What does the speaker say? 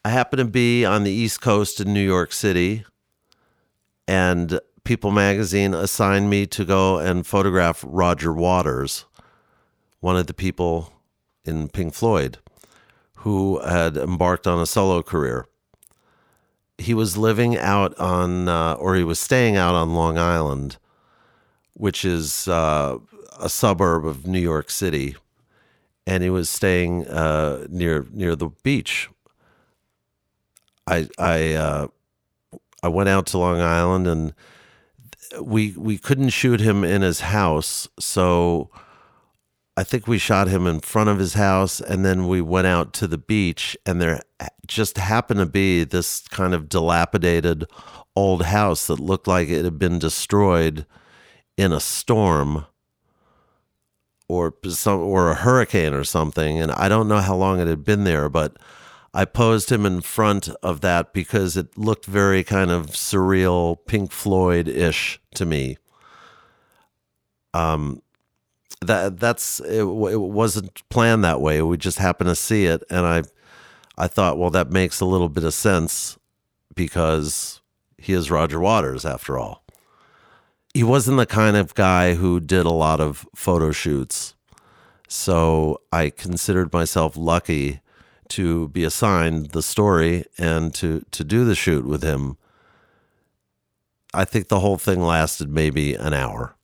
I happened to be on the East Coast in New York City, and People magazine assigned me to go and photograph Roger Waters, one of the people in Pink Floyd who had embarked on a solo career. He was living out on, or he was staying out on Long Island, which is a suburb of New York City, and he was staying near the beach. I went out to Long Island, and we couldn't shoot him in his house, so I think we shot him in front of his house, and then we went out to the beach, and there just happened to be this kind of dilapidated old house that looked like it had been destroyed in a storm or a hurricane or something. And I don't know how long it had been there, but I posed him in front of that because it looked very kind of surreal, Pink Floyd-ish to me. It wasn't planned that way. We just happened to see it, and I thought, well, that makes a little bit of sense because he is Roger Waters after all. He wasn't the kind of guy who did a lot of photo shoots, so I considered myself lucky to be assigned the story and to do the shoot with him. I think the whole thing lasted maybe an hour.